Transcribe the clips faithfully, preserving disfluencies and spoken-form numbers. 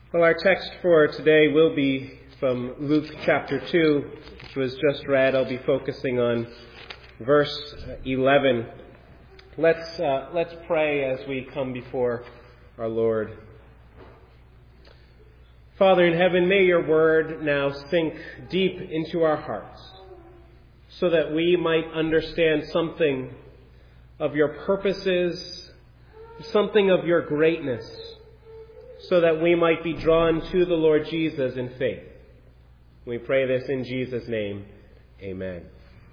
Well, our text for today will be from Luke chapter two, which was just read. I'll be focusing on verse eleven. Let's uh, let's pray as we come before our Lord. Father in heaven, may your word now sink deep into our hearts so that we might understand something of your purposes, something of your greatness, so that we might be drawn to the Lord Jesus in faith. We pray this in Jesus' name. Amen.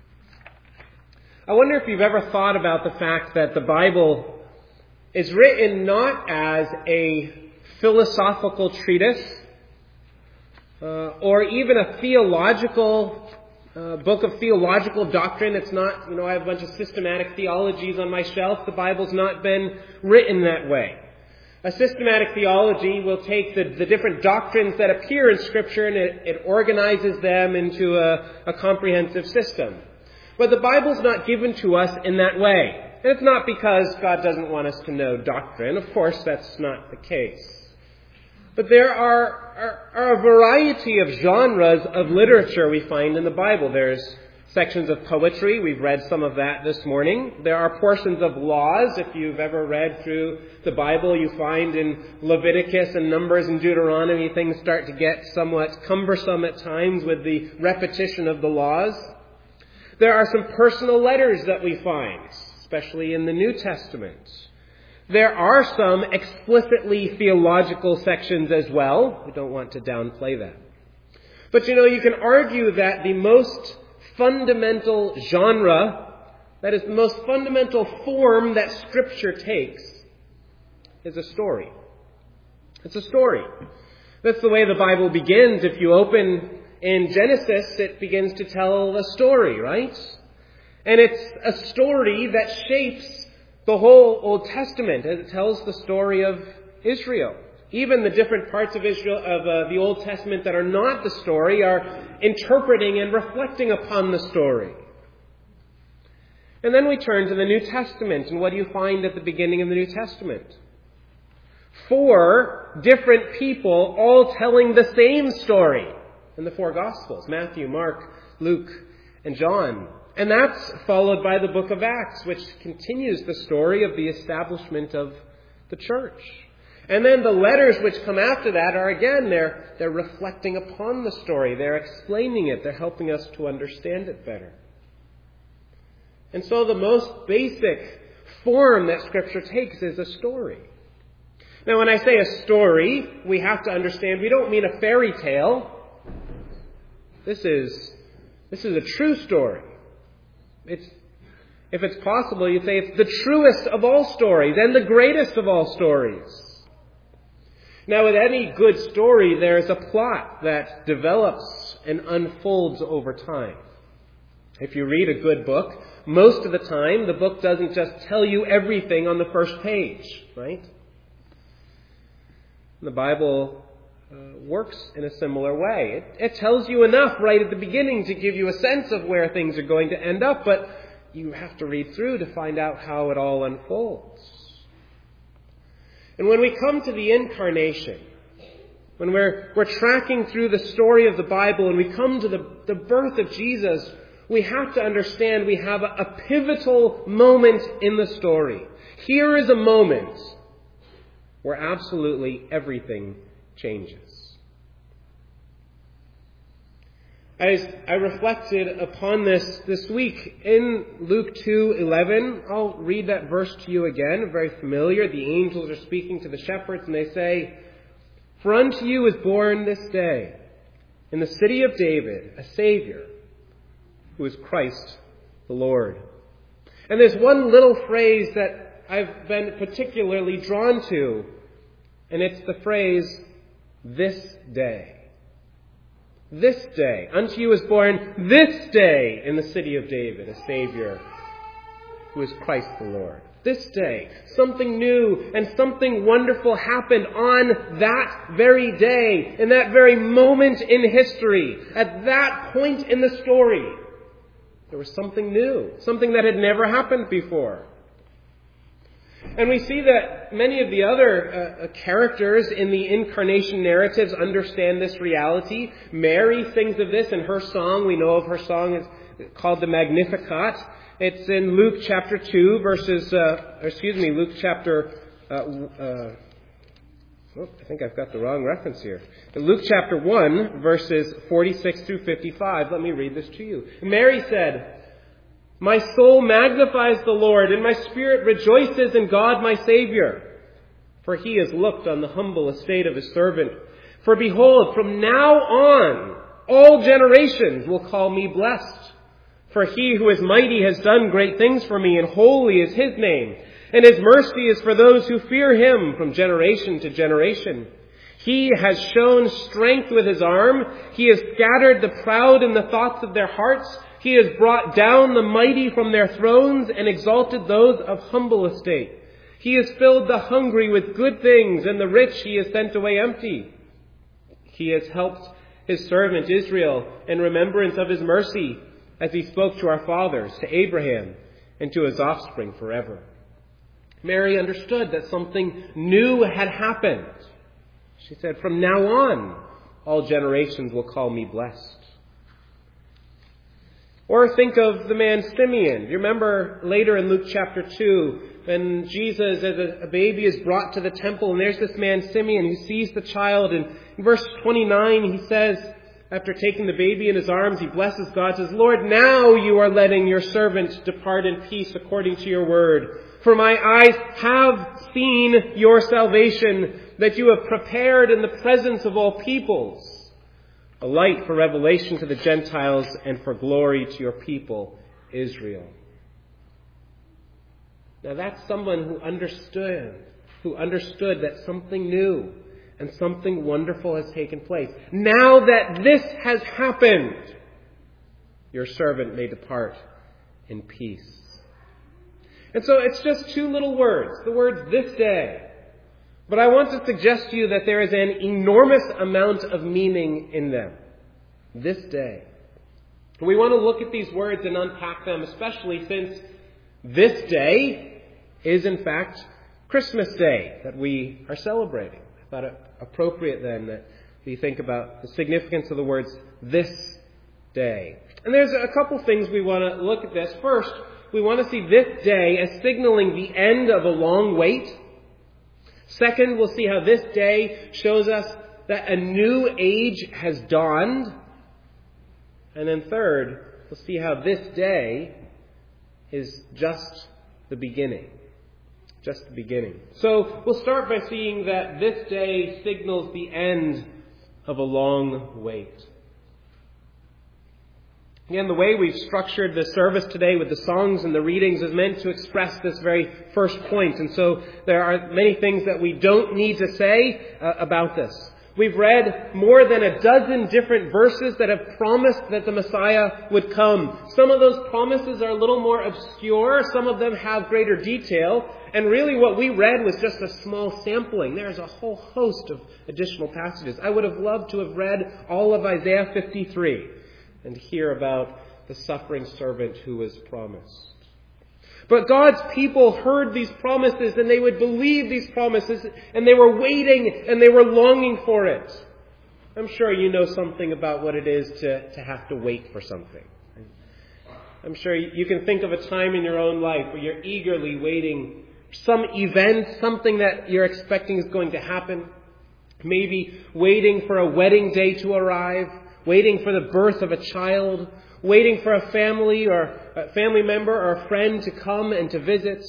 I wonder if you've ever thought about the fact that the Bible is written not as a philosophical treatise uh, or even a theological uh, book of theological doctrine. It's not, you know, I have a bunch of systematic theologies on my shelf. The Bible's not been written that way. A systematic theology will take the, the different doctrines that appear in Scripture and it, it organizes them into a, a comprehensive system. But the Bible's not given to us in that way. And it's not because God doesn't want us to know doctrine. Of course, that's not the case. But there are, are, are a variety of genres of literature we find in the Bible. There's sections of poetry. We've read some of that this morning. There are portions of laws. If you've ever read through the Bible, you find in Leviticus and Numbers and Deuteronomy, things start to get somewhat cumbersome at times with the repetition of the laws. There are some personal letters that we find, especially in the New Testament. There are some explicitly theological sections as well. We don't want to downplay that. But you know, you can argue that the most fundamental genre, that is the most fundamental form that Scripture takes, is a story. It's a story. That's the way the Bible begins. If you open in Genesis, it begins to tell a story, right? And it's a story that shapes the whole Old Testament. It tells the story of Israel. Even the different parts of Israel, of uh, the Old Testament that are not the story, are interpreting and reflecting upon the story. And then we turn to the New Testament. And what do you find at the beginning of the New Testament? Four different people all telling the same story in the four Gospels: Matthew, Mark, Luke, and John. And that's followed by the book of Acts, which continues the story of the establishment of the church. And then the letters which come after that are, again, they're, they're reflecting upon the story. They're explaining it. They're helping us to understand it better. And so the most basic form that Scripture takes is a story. Now, when I say a story, we have to understand we don't mean a fairy tale. This is, this is a true story. It's, if it's possible, you'd say it's the truest of all stories and the greatest of all stories. Now, with any good story, there's a plot that develops and unfolds over time. If you read a good book, most of the time, the book doesn't just tell you everything on the first page, right? The Bible uh, works in a similar way. It, it tells you enough right at the beginning to give you a sense of where things are going to end up, but you have to read through to find out how it all unfolds. And when we come to the incarnation, when we're, we're tracking through the story of the Bible and we come to the, the birth of Jesus, we have to understand we have a, a pivotal moment in the story. Here is a moment where absolutely everything changes. As I reflected upon this this week in Luke two eleven, I'll read that verse to you again, very familiar. The angels are speaking to the shepherds and they say, "For unto you is born this day in the city of David a Savior, who is Christ the Lord." And there's one little phrase that I've been particularly drawn to, and it's the phrase, "this day." This day. Unto you is born this day in the city of David a Savior, who is Christ the Lord. This day. Something new and something wonderful happened on that very day, in that very moment in history, at that point in the story. There was something new, something that had never happened before. And we see that many of the other uh, characters in the incarnation narratives understand this reality. Mary sings of this in her song. We know of her song. It's called the Magnificat. It's in Luke chapter two, verses, uh, or excuse me, Luke chapter, uh, uh, oh, I think I've got the wrong reference here. Luke chapter one, verses forty-six through fifty-five. Let me read this to you. Mary said, "My soul magnifies the Lord, and my spirit rejoices in God my Savior. For he has looked on the humble estate of his servant. For behold, from now on, all generations will call me blessed. For he who is mighty has done great things for me, and holy is his name. And his mercy is for those who fear him from generation to generation. He has shown strength with his arm. He has scattered the proud in the thoughts of their hearts. He has brought down the mighty from their thrones and exalted those of humble estate. He has filled the hungry with good things, and the rich he has sent away empty. He has helped his servant Israel in remembrance of his mercy, as he spoke to our fathers, to Abraham, and to his offspring forever." Mary understood that something new had happened. She said, "From now on, all generations will call me blessed." Or think of the man Simeon. Do you remember later in Luke chapter two, when Jesus as a baby is brought to the temple, and there's this man Simeon who sees the child, and in verse twenty-nine he says, after taking the baby in his arms, he blesses God, says, "Lord, now you are letting your servant depart in peace according to your word. For my eyes have seen your salvation, that you have prepared in the presence of all peoples, a light for revelation to the Gentiles and for glory to your people, Israel." Now that's someone who understood, who understood that something new and something wonderful has taken place. Now that this has happened, your servant may depart in peace. And so it's just two little words, the words "this day." But I want to suggest to you that there is an enormous amount of meaning in them. This day. We want to look at these words and unpack them, especially since this day is in fact Christmas Day that we are celebrating. I thought it appropriate then that we think about the significance of the words "this day." And there's a couple things we want to look at this. First, we want to see this day as signaling the end of a long wait. Second, we'll see how this day shows us that a new age has dawned. And then third, we'll see how this day is just the beginning. Just the beginning. So we'll start by seeing that this day signals the end of a long wait. Again, the way we've structured the service today with the songs and the readings is meant to express this very first point. And so there are many things that we don't need to say uh, about this. We've read more than a dozen different verses that have promised that the Messiah would come. Some of those promises are a little more obscure. Some of them have greater detail. And really what we read was just a small sampling. There's a whole host of additional passages. I would have loved to have read all of Isaiah fifty-three and hear about the suffering servant who was promised. But God's people heard these promises, and they would believe these promises, and they were waiting and they were longing for it. I'm sure you know something about what it is to, to have to wait for something. I'm sure you can think of a time in your own life where you're eagerly waiting for some event, something that you're expecting is going to happen. Maybe waiting for a wedding day to arrive, waiting for the birth of a child, waiting for a family or a family member or a friend to come and to visit.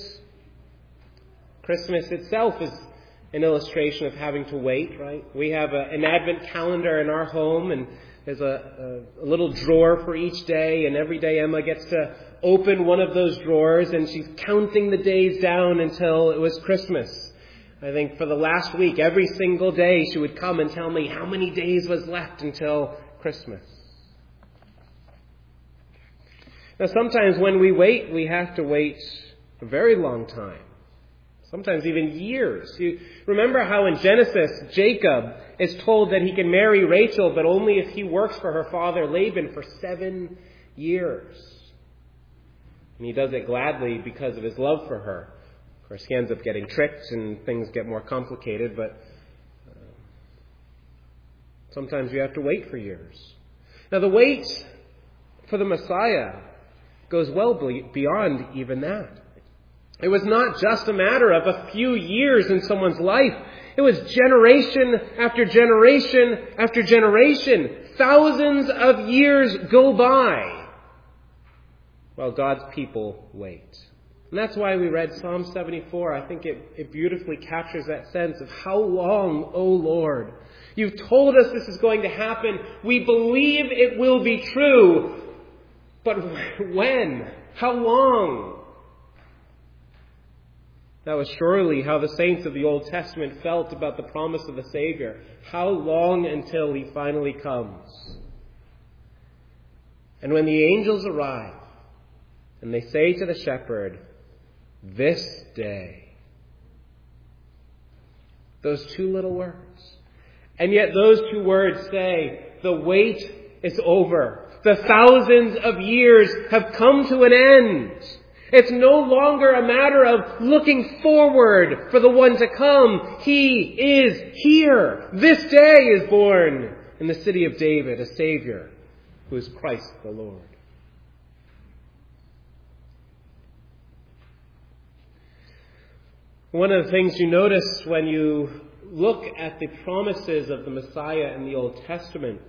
Christmas itself is an illustration of having to wait, right? We have a, an Advent calendar in our home, and there's a, a, a little drawer for each day, and every day Emma gets to open one of those drawers, and she's counting the days down until it was Christmas. I think for the last week, every single day she would come and tell me how many days was left until Christmas. Now, sometimes when we wait, we have to wait a very long time. Sometimes even years. You remember how in Genesis, Jacob is told that he can marry Rachel, but only if he works for her father Laban for seven years. And he does it gladly because of his love for her, Of course, he ends up getting tricked and things get more complicated, but uh, sometimes you have to wait for years. Now, the wait for the Messiah goes well beyond even that. It was not just a matter of a few years in someone's life. It was generation after generation after generation. Thousands of years go by while God's people wait. And that's why we read Psalm seventy-four. I think it, it beautifully captures that sense of how long, O Lord? You've told us this is going to happen. We believe it will be true. But when? How long? That was surely how the saints of the Old Testament felt about the promise of the Savior. How long until he finally comes? And when the angels arrive and they say to the shepherd, "This day," those two little words. And yet those two words say, the wait is over. The thousands of years have come to an end. It's no longer a matter of looking forward for the one to come. He is here. This day is born in the city of David a Savior who is Christ the Lord. One of the things you notice when you look at the promises of the Messiah in the Old Testament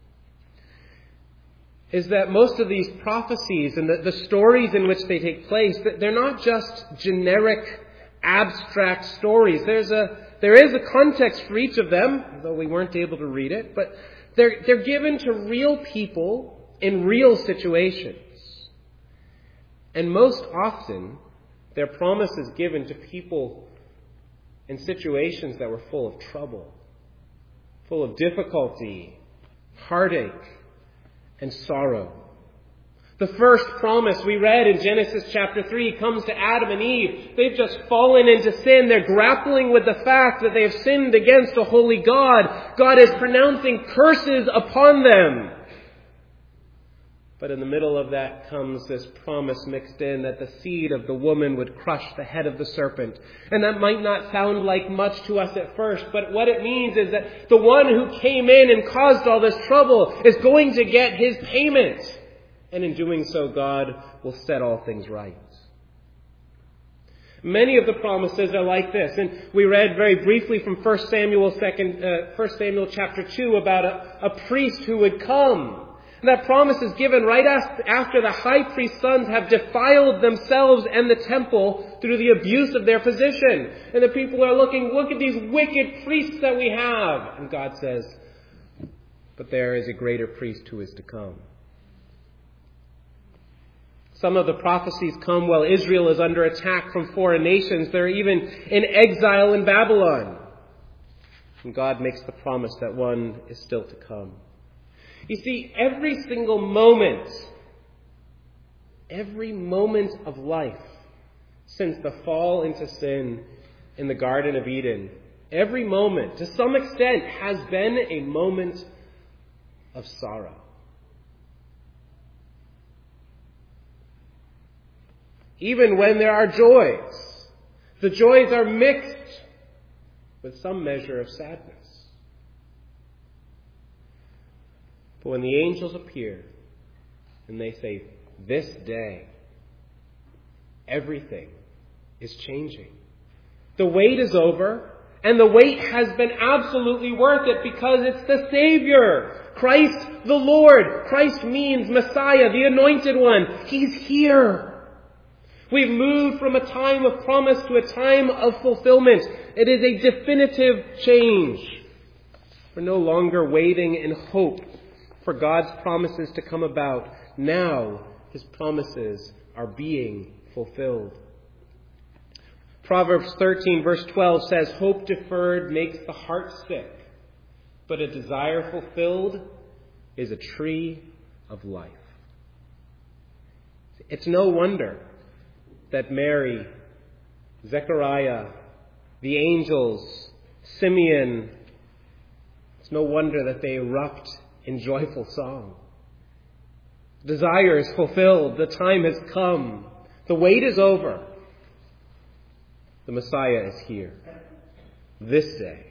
is that most of these prophecies and the, the stories in which they take place, they're not just generic, abstract stories. There's a, there is a context for each of them, though we weren't able to read it, but they're, they're given to real people in real situations. And most often, their promise is given to people in situations that were full of trouble, full of difficulty, heartache, and sorrow. The first promise we read in Genesis chapter three comes to Adam and Eve. They've just fallen into sin. They're grappling with the fact that they have sinned against a holy God. God is pronouncing curses upon them. But in the middle of that comes this promise mixed in that the seed of the woman would crush the head of the serpent. And that might not sound like much to us at first, but what it means is that the one who came in and caused all this trouble is going to get his payment. And in doing so, God will set all things right. Many of the promises are like this. And we read very briefly from First Samuel, second, uh, First Samuel chapter two about a, a priest who would come. And that promise is given right after the high priest's sons have defiled themselves and the temple through the abuse of their position. And the people are looking, look at these wicked priests that we have. And God says, but there is a greater priest who is to come. Some of the prophecies come while Israel is under attack from foreign nations. They're even in exile in Babylon. And God makes the promise that one is still to come. You see, every single moment, every moment of life since the fall into sin in the Garden of Eden, every moment, to some extent, has been a moment of sorrow. Even when there are joys, the joys are mixed with some measure of sadness. But when the angels appear and they say, this day, everything is changing. The wait is over, and the wait has been absolutely worth it because it's the Savior, Christ the Lord. Christ means Messiah, the Anointed One. He's here. We've moved from a time of promise to a time of fulfillment. It is a definitive change. We're no longer waiting in hope for God's promises to come about. Now, His promises are being fulfilled. Proverbs thirteen verse twelve says, hope deferred makes the heart sick, but a desire fulfilled is a tree of life. It's no wonder that Mary, Zechariah, the angels, Simeon, it's no wonder that they erupt in joyful song. Desire is fulfilled. The time has come. The wait is over. The Messiah is here. This day.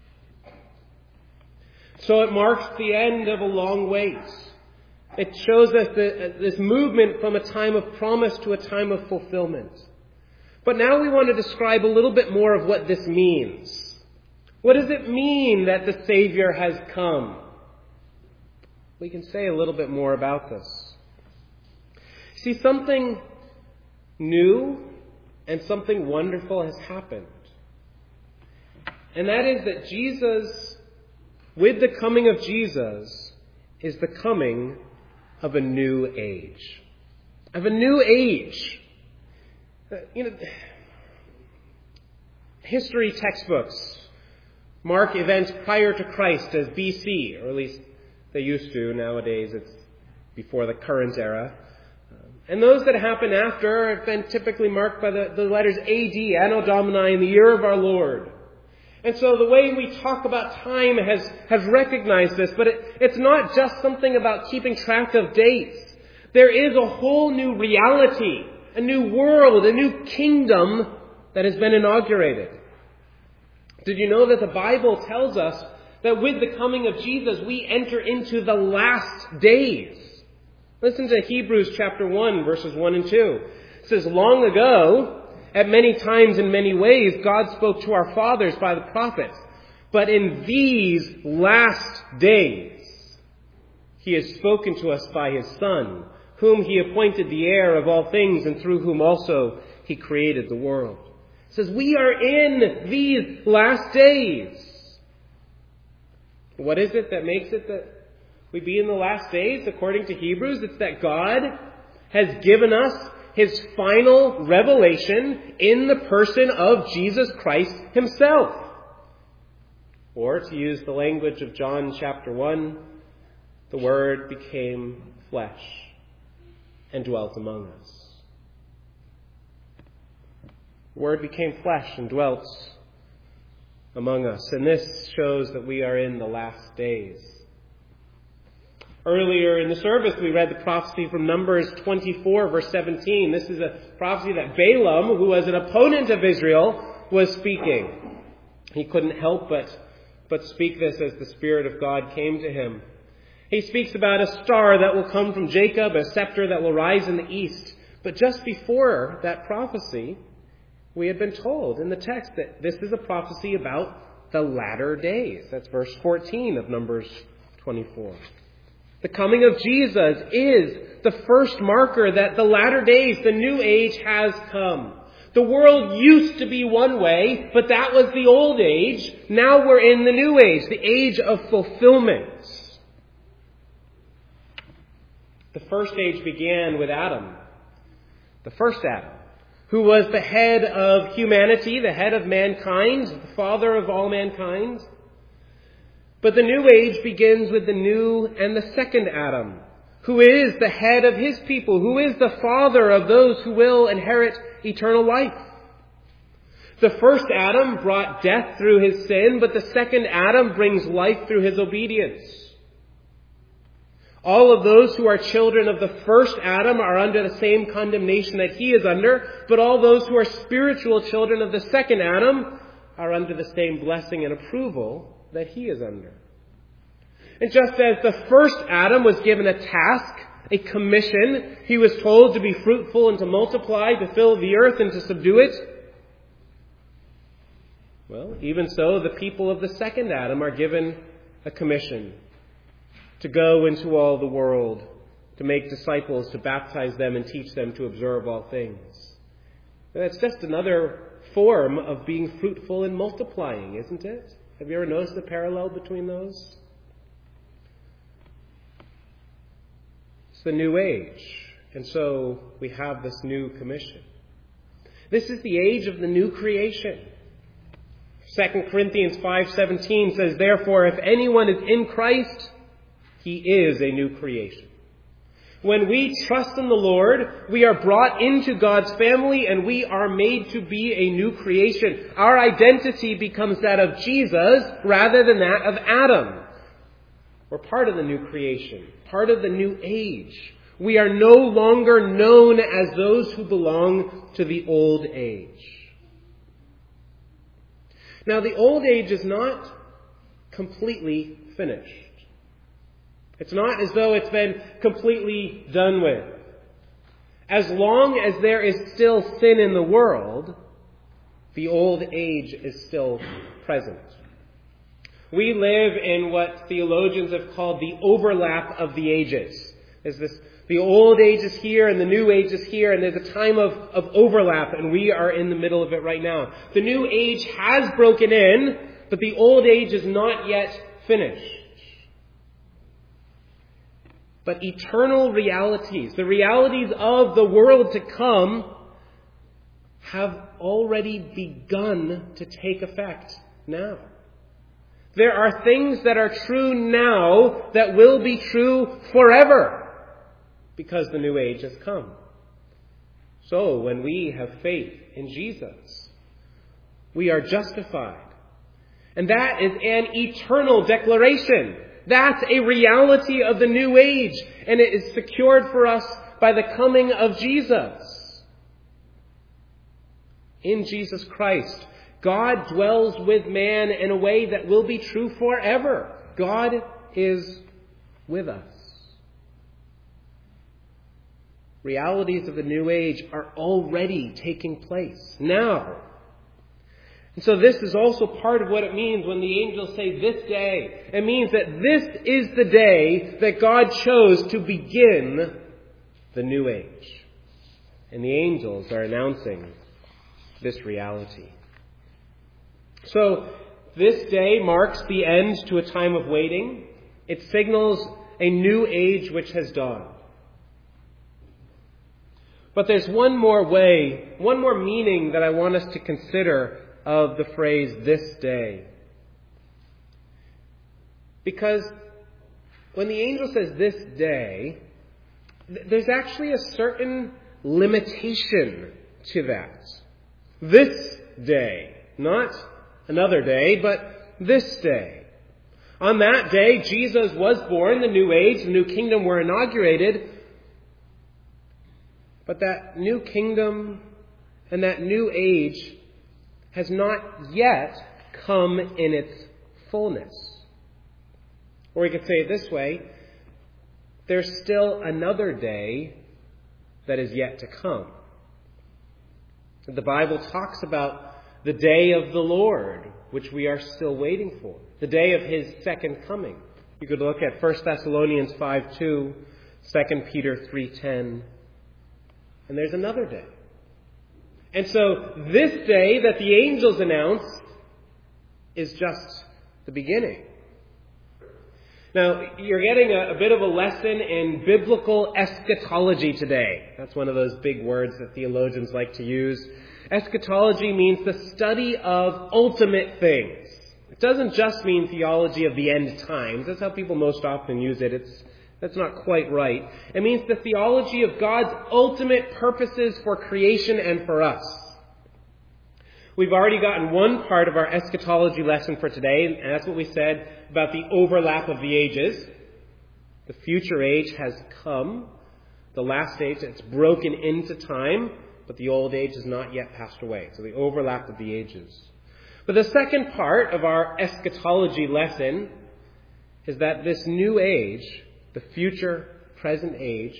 So it marks the end of a long wait. It shows us the, this movement from a time of promise to a time of fulfillment. But now we want to describe a little bit more of what this means. What does it mean that the Savior has come? We can say a little bit more about this. See, something new and something wonderful has happened. And that is that Jesus, with the coming of Jesus, is the coming of a new age. Of a new age. You know, history textbooks mark events prior to Christ as B C, or at least they used to. Nowadays it's before the current era. And those that happen after have been typically marked by the, the letters A D, Anno Domini, in the year of our Lord. And so the way we talk about time has, has recognized this, but it, it's not just something about keeping track of dates. There is a whole new reality, a new world, a new kingdom that has been inaugurated. Did you know that the Bible tells us that with the coming of Jesus, we enter into the last days? Listen to Hebrews chapter one, verses one and two. It says, long ago, at many times in many ways, God spoke to our fathers by the prophets. But in these last days, He has spoken to us by His Son, whom He appointed the heir of all things, and through whom also He created the world. It says, we are in these last days. What is it that makes it that we be in the last days? According to Hebrews, it's that God has given us His final revelation in the person of Jesus Christ Himself. Or, to use the language of John chapter one, the Word became flesh and dwelt among us. The Word became flesh and dwelt among us. And this shows that we are in the last days. Earlier in the service, we read the prophecy from Numbers twenty-four, verse seventeen. This is a prophecy that Balaam, who was an opponent of Israel, was speaking. He couldn't help but, but speak this as the Spirit of God came to him. He speaks about a star that will come from Jacob, a scepter that will rise in the east. But just before that prophecy, we had been told in the text that this is a prophecy about the latter days. That's verse fourteen of Numbers twenty-four. The coming of Jesus is the first marker that the latter days, the new age, has come. The world used to be one way, but that was the old age. Now we're in the new age, the age of fulfillment. The first age began with Adam, the first Adam, who was the head of humanity, the head of mankind, the father of all mankind. But the new age begins with the new and the second Adam, who is the head of his people, who is the father of those who will inherit eternal life. The first Adam brought death through his sin, but the second Adam brings life through his obedience. All of those who are children of the first Adam are under the same condemnation that he is under, but all those who are spiritual children of the second Adam are under the same blessing and approval that he is under. And just as the first Adam was given a task, a commission, he was told to be fruitful and to multiply, to fill the earth and to subdue it. Well, even so, the people of the second Adam are given a commission to go into all the world, to make disciples, to baptize them and teach them to observe all things. That's just another form of being fruitful and multiplying, isn't it? Have you ever noticed the parallel between those? It's the new age. And so we have this new commission. This is the age of the new creation. Second Corinthians five seventeen says, therefore, if anyone is in Christ, he is a new creation. When we trust in the Lord, we are brought into God's family and we are made to be a new creation. Our identity becomes that of Jesus rather than that of Adam. We're part of the new creation, part of the new age. We are no longer known as those who belong to the old age. Now, the old age is not completely finished. It's not as though it's been completely done with. As long as there is still sin in the world, the old age is still present. We live in what theologians have called the overlap of the ages. There's this, the old age is here and the new age is here, and there's a time of, of overlap, and we are in the middle of it right now. The new age has broken in, but the old age is not yet finished. But eternal realities, the realities of the world to come, have already begun to take effect now. There are things that are true now that will be true forever because the new age has come. So when we have faith in Jesus, we are justified. And that is an eternal declaration. That's a reality of the new age, and it is secured for us by the coming of Jesus. In Jesus Christ, God dwells with man in a way that will be true forever. God is with us. Realities of the new age are already taking place now. And so this is also part of what it means when the angels say this day. It means that this is the day that God chose to begin the new age. And the angels are announcing this reality. So this day marks the end to a time of waiting. It signals a new age which has dawned. But there's one more way, one more meaning that I want us to consider of the phrase, this day. Because when the angel says this day, there's actually a certain limitation to that. This day. Not another day, but this day. On that day, Jesus was born, the new age, the new kingdom were inaugurated. But that new kingdom and that new age has not yet come in its fullness. Or we could say it this way, there's still another day that is yet to come. The Bible talks about the day of the Lord, which we are still waiting for, the day of His second coming. You could look at First Thessalonians five two, Second Peter three ten, and there's another day. And so this day that the angels announce is just the beginning. Now, you're getting a, a bit of a lesson in biblical eschatology today. That's one of those big words that theologians like to use. Eschatology means the study of ultimate things. It doesn't just mean theology of the end times. That's how people most often use it. It's That's not quite right. It means the theology of God's ultimate purposes for creation and for us. We've already gotten one part of our eschatology lesson for today, and that's what we said about the overlap of the ages. The future age has come. The last age, it's broken into time, but the old age has not yet passed away. So the overlap of the ages. But the second part of our eschatology lesson is that this new age, the future, present age,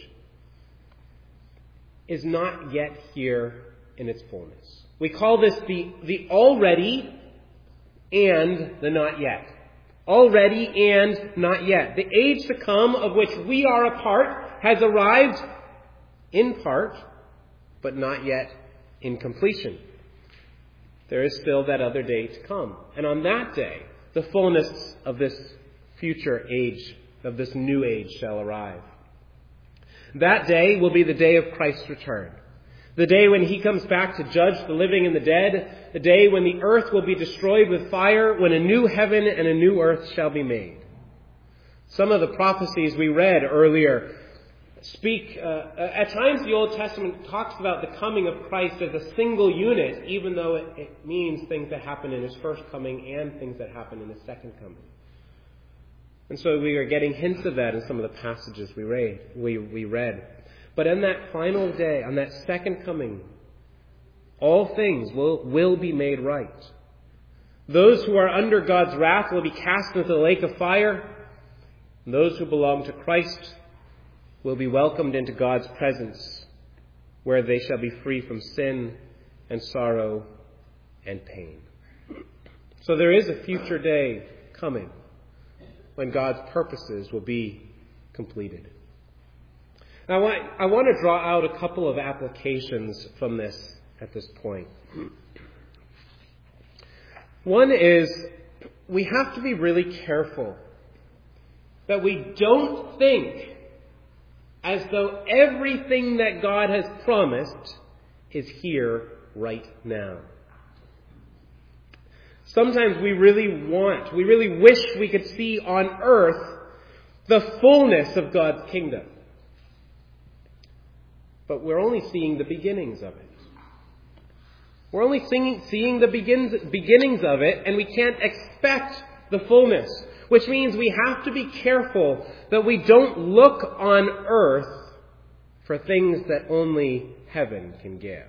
is not yet here in its fullness. We call this the, the already and the not yet. Already and not yet. The age to come of which we are a part has arrived in part, but not yet in completion. There is still that other day to come. And on that day, the fullness of this future age, of this new age, shall arrive. That day will be the day of Christ's return. The day when He comes back to judge the living and the dead. The day when the earth will be destroyed with fire, when a new heaven and a new earth shall be made. Some of the prophecies we read earlier speak, uh, at times the Old Testament talks about the coming of Christ as a single unit, even though it, it means things that happen in His first coming and things that happen in His second coming. And so we are getting hints of that in some of the passages we read. We, we read. But on that final day, on that second coming, all things will, will be made right. Those who are under God's wrath will be cast into the lake of fire. And those who belong to Christ will be welcomed into God's presence, where they shall be free from sin and sorrow and pain. So there is a future day coming when God's purposes will be completed. Now, I want, I want to draw out a couple of applications from this at this point. One is, we have to be really careful that we don't think as though everything that God has promised is here right now. Sometimes we really want, we really wish we could see on earth the fullness of God's kingdom. But we're only seeing the beginnings of it. We're only seeing, seeing the begins, beginnings of it, and we can't expect the fullness. Which means we have to be careful that we don't look on earth for things that only heaven can give.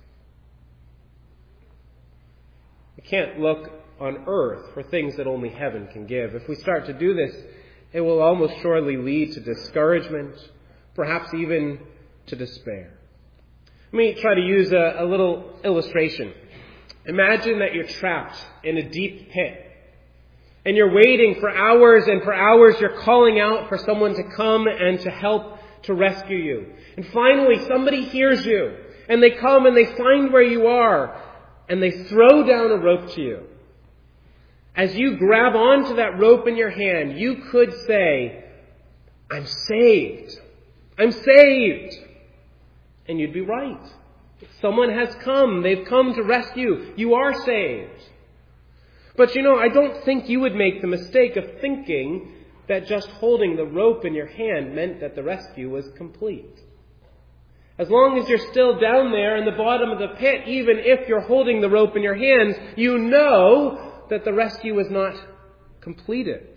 We can't look on earth for things that only heaven can give. If we start to do this, it will almost surely lead to discouragement, perhaps even to despair. Let me try to use a, a little illustration. Imagine that you're trapped in a deep pit. And you're waiting for hours and for hours. You're calling out for someone to come and to help to rescue you. And finally, somebody hears you. And they come and they find where you are. And they throw down a rope to you. As you grab onto that rope in your hand, you could say, I'm saved. I'm saved. And you'd be right. Someone has come. They've come to rescue. You are saved. But you know, I don't think you would make the mistake of thinking that just holding the rope in your hand meant that the rescue was complete. As long as you're still down there in the bottom of the pit, even if you're holding the rope in your hands, you know that the rescue was not completed.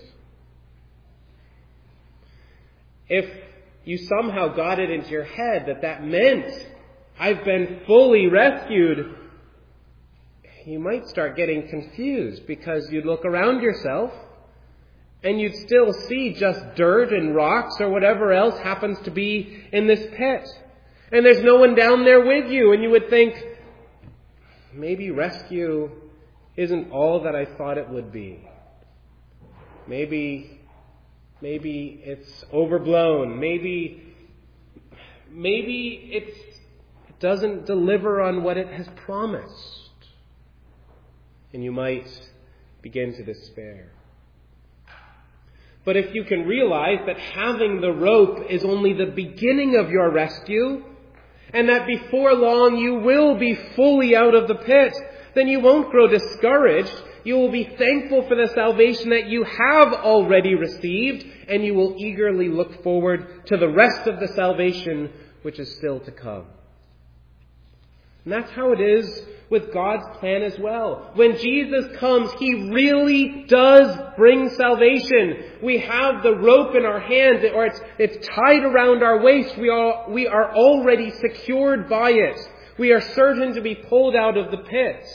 If you somehow got it into your head that that meant I've been fully rescued, you might start getting confused because you'd look around yourself and you'd still see just dirt and rocks or whatever else happens to be in this pit. And there's no one down there with you, and you would think, maybe rescue isn't all that I thought it would be. Maybe, maybe it's overblown. Maybe, maybe it's, it doesn't deliver on what it has promised. And you might begin to despair. But if you can realize that having the rope is only the beginning of your rescue, and that before long you will be fully out of the pit, then you won't grow discouraged. You will be thankful for the salvation that you have already received, and you will eagerly look forward to the rest of the salvation which is still to come. And that's how it is with God's plan as well. When Jesus comes, He really does bring salvation. We have the rope in our hands, or it's, it's tied around our waist. We are, we are already secured by it. We are certain to be pulled out of the pit.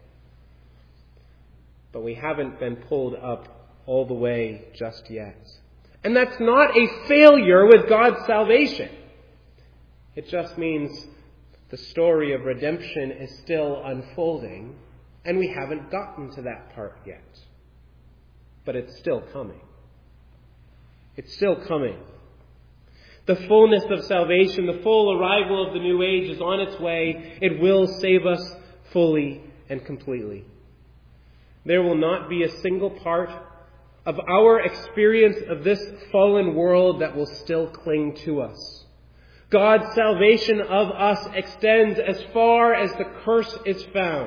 But we haven't been pulled up all the way just yet. And that's not a failure with God's salvation. It just means the story of redemption is still unfolding, and we haven't gotten to that part yet. But it's still coming. It's still coming. The fullness of salvation, the full arrival of the new age is on its way. It will save us fully and completely. There will not be a single part of our experience of this fallen world that will still cling to us. God's salvation of us extends as far as the curse is found.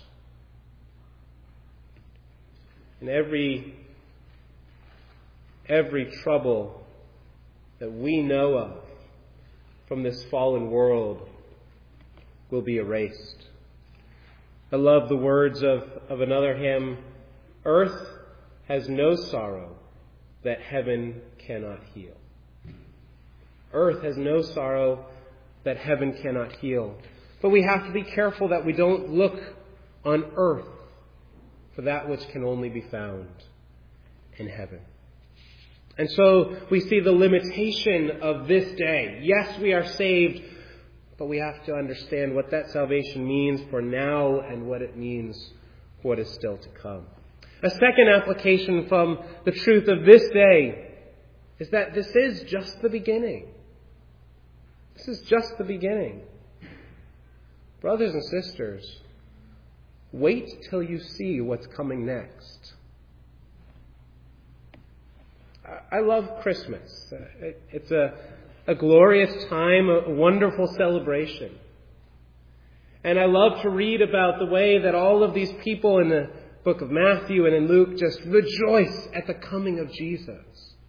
And every, every trouble that we know of from this fallen world will be erased. I love the words of, of another hymn, earth has no sorrow that heaven cannot heal. Earth has no sorrow that heaven cannot heal. But we have to be careful that we don't look on earth for that which can only be found in heaven. And so we see the limitation of this day. Yes, we are saved, but we have to understand what that salvation means for now and what it means for what is still to come. A second application from the truth of this day is that this is just the beginning. This is just the beginning. Brothers and sisters, wait till you see what's coming next. I love Christmas. It's a, a glorious time, a wonderful celebration. And I love to read about the way that all of these people in the book of Matthew and in Luke just rejoice at the coming of Jesus.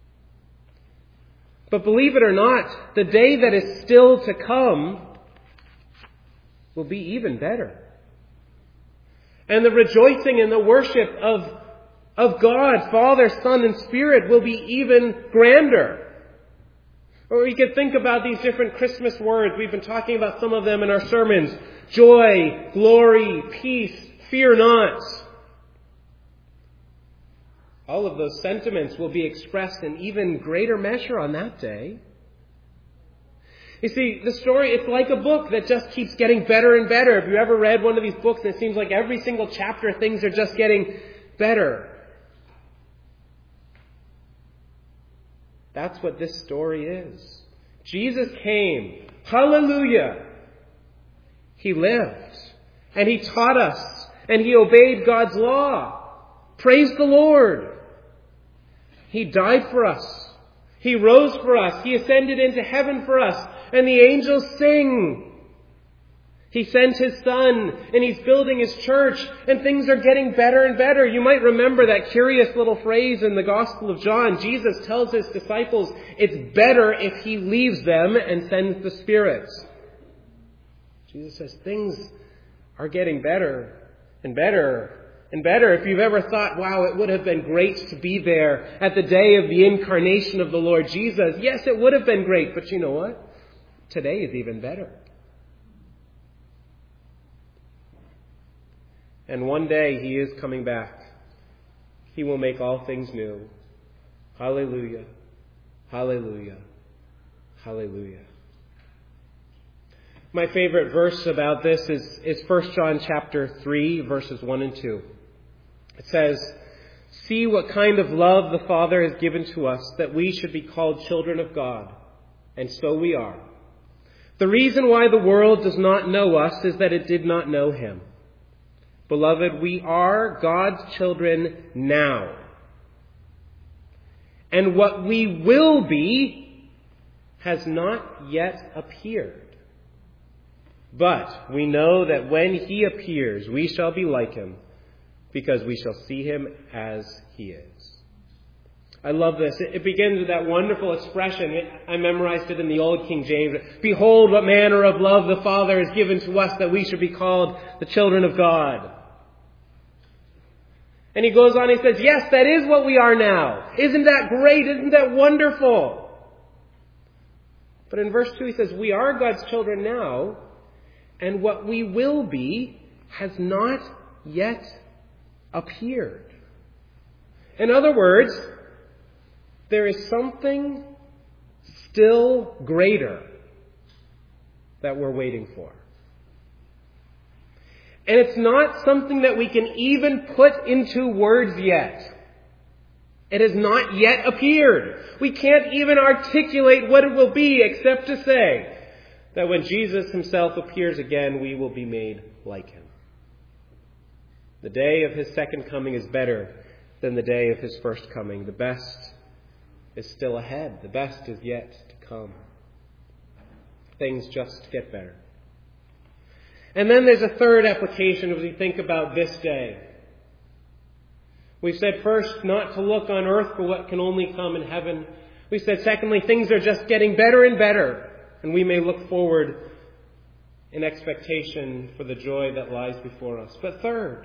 But believe it or not, the day that is still to come will be even better. And the rejoicing and the worship of, of God, Father, Son, and Spirit will be even grander. Or we could think about these different Christmas words. We've been talking about some of them in our sermons. Joy, glory, peace, fear not. All of those sentiments will be expressed in even greater measure on that day. You see, the story, it's like a book that just keeps getting better and better. If you ever read one of these books and it seems like every single chapter things are just getting better. That's what this story is. Jesus came. Hallelujah. He lived. And He taught us. And He obeyed God's law. Praise the Lord. He died for us. He rose for us. He ascended into heaven for us. And the angels sing. He sent His Son, and He's building His church, and things are getting better and better. You might remember that curious little phrase in the Gospel of John. Jesus tells His disciples it's better if He leaves them and sends the Spirit. Jesus says things are getting better and better and better. If you've ever thought, wow, it would have been great to be there at the day of the incarnation of the Lord Jesus. Yes, it would have been great, but you know what? Today is even better. And one day He is coming back. He will make all things new. Hallelujah. Hallelujah. Hallelujah. My favorite verse about this is, is First John chapter three, verses one and two. It says, "See what kind of love the Father has given to us, that we should be called children of God. And so we are. The reason why the world does not know us is that it did not know Him. Beloved, we are God's children now. And what we will be has not yet appeared. But we know that when He appears, we shall be like Him, because we shall see Him as He is." I love this. It begins with that wonderful expression. I memorized it in the Old King James. "Behold, what manner of love the Father has given to us, that we should be called the children of God." And he goes on, he says, yes, that is what we are now. Isn't that great? Isn't that wonderful? But in verse two he says, we are God's children now, and what we will be has not yet appeared. In other words, there is something still greater that we're waiting for. And it's not something that we can even put into words yet. It has not yet appeared. We can't even articulate what it will be except to say that when Jesus Himself appears again, we will be made like Him. The day of His second coming is better than the day of His first coming. The best is still ahead. The best is yet to come. Things just get better. And then there's a third application as we think about this day. We've said first, not to look on earth for what can only come in heaven. We said secondly, things are just getting better and better, and we may look forward in expectation for the joy that lies before us. But third,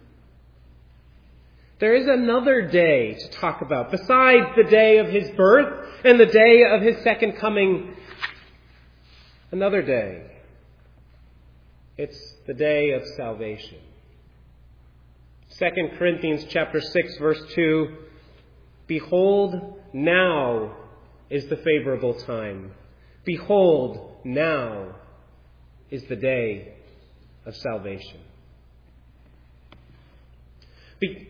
there is another day to talk about, besides the day of His birth and the day of His second coming. Another day. It's the day of salvation. Second Corinthians chapter six, verse two, behold, now is the favorable time. Behold, now is the day of salvation. Be-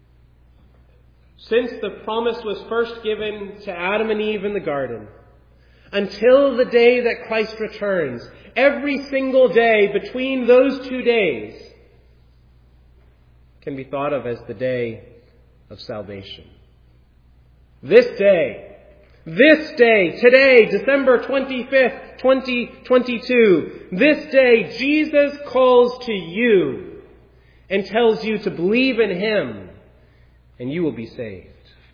Since the promise was first given to Adam and Eve in the garden, until the day that Christ returns, every single day between those two days can be thought of as the day of salvation. This day, this day, today, December twenty-fifth, twenty twenty-two, this day, Jesus calls to you and tells you to believe in Him, and you will be saved.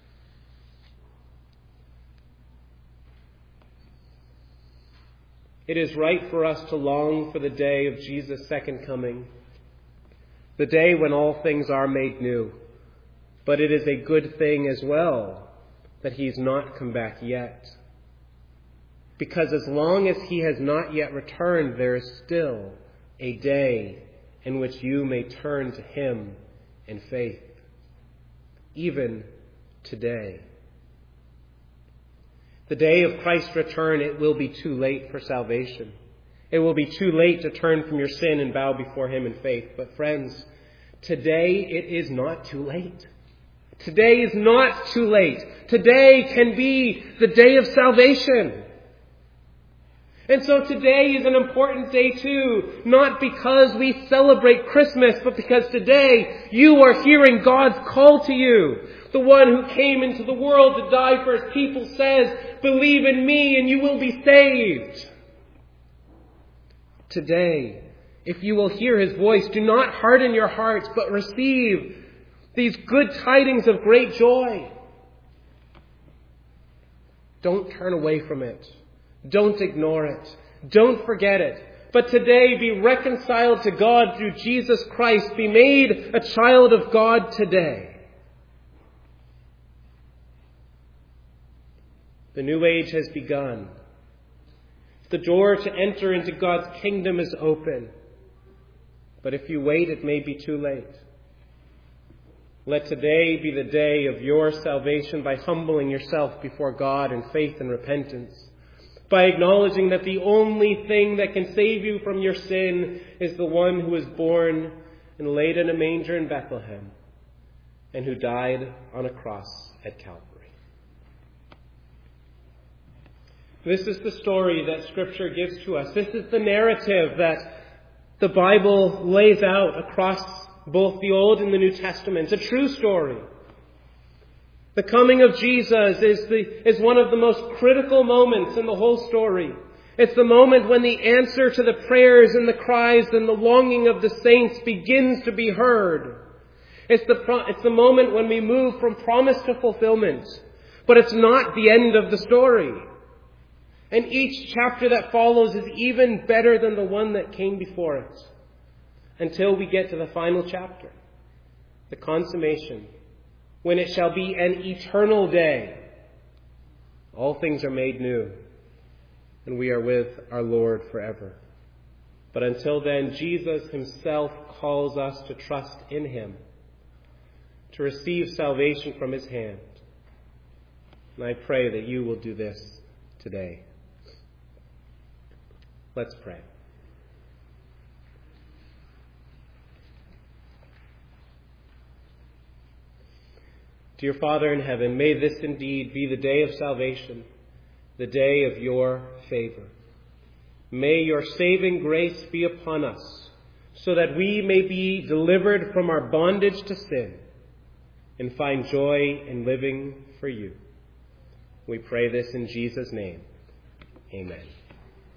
It is right for us to long for the day of Jesus' second coming, the day when all things are made new. But it is a good thing as well that He's not come back yet. Because as long as He has not yet returned, there is still a day in which you may turn to Him in faith. Even today. The day of Christ's return, it will be too late for salvation. It will be too late to turn from your sin and bow before Him in faith. But friends, today it is not too late. Today is not too late. Today can be the day of salvation. And so today is an important day too, not because we celebrate Christmas, but because today you are hearing God's call to you. The one who came into the world to die for His people says, believe in me and you will be saved. Today, if you will hear His voice, do not harden your hearts, but receive these good tidings of great joy. Don't turn away from it. Don't ignore it. Don't forget it. But today be reconciled to God through Jesus Christ. Be made a child of God today. The new age has begun. The door to enter into God's kingdom is open. But if you wait, it may be too late. Let today be the day of your salvation by humbling yourself before God in faith and repentance. By acknowledging that the only thing that can save you from your sin is the one who was born and laid in a manger in Bethlehem and who died on a cross at Calvary. This is the story that Scripture gives to us. This is the narrative that the Bible lays out across both the Old and the New Testaments. A true story. The coming of Jesus is the is one of the most critical moments in the whole story. It's the moment when the answer to the prayers and the cries and the longing of the saints begins to be heard. It's the, it's the moment when we move from promise to fulfillment. But it's not the end of the story. And each chapter that follows is even better than the one that came before it. Until we get to the final chapter. The consummation. When it shall be an eternal day. All things are made new. And we are with our Lord forever. But until then, Jesus Himself calls us to trust in Him. To receive salvation from His hand. And I pray that you will do this today. Let's pray. Dear Father in heaven, may this indeed be the day of salvation, the day of your favor. May your saving grace be upon us, so that we may be delivered from our bondage to sin and find joy in living for you. We pray this in Jesus' name. Amen.